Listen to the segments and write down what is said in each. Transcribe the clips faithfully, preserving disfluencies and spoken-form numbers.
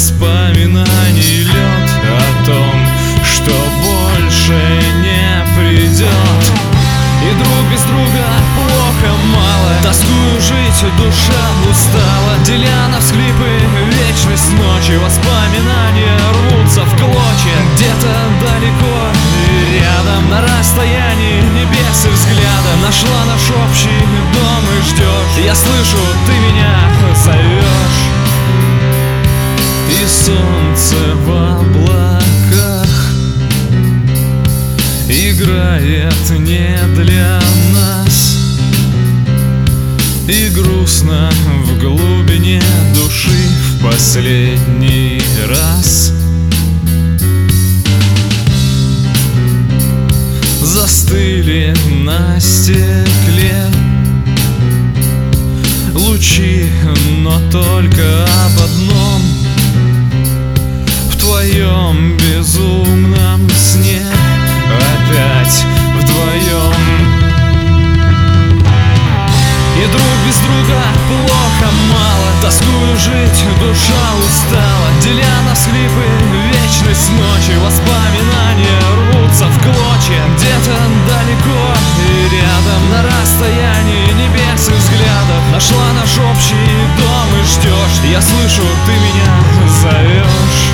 воспоминаний лед о том, что больше не придет. И друг без друга плохо мало, тоскую жить, душа устала, деля на всхлипы вечность ночи. Воспоминания рвутся в клочья, где-то далеко и рядом, на расстоянии небес и взгляда. Нашла наш общий дом и ждешь, я слышу, ты меня зовешь. И солнце в облаках играет не для нас, и грустно в глубине души в последний раз. Застыли на стекле лучи, но только об одном: в твоем безумном сне опять вдвоем. И друг без друга плохо мало, тоскую жить, душа устала, деля на всхлипы вечность ночи. Воспоминания рвутся в клочья, где-то далеко и рядом, на расстоянии небес и взглядов. Нашла наш общий дом и ждешь, я слышу, ты меня зовешь.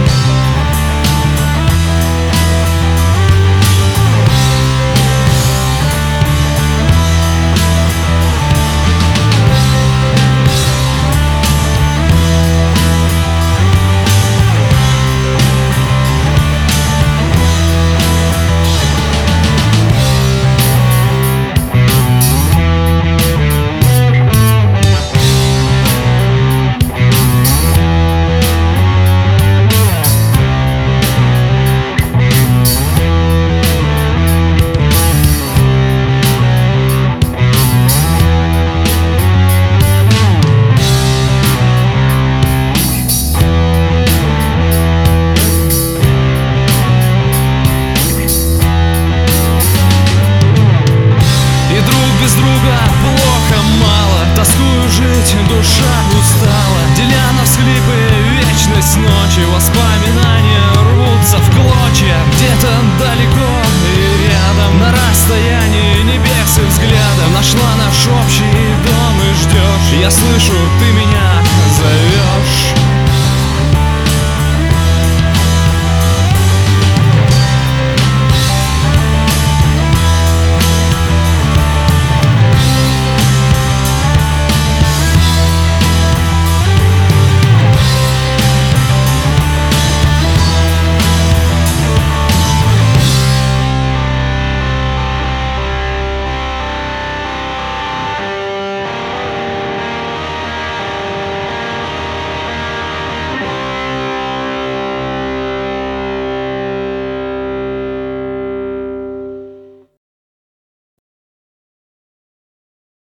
Без друга плохо мало, тоскую жить, душа устала, деля на всхлипы вечность ночи. Воспоминания рвутся в клочья, где-то далеко и рядом, на расстоянии небес и взгляда. Нашла наш общий дом и ждешь, я слышу, ты меня зовешь.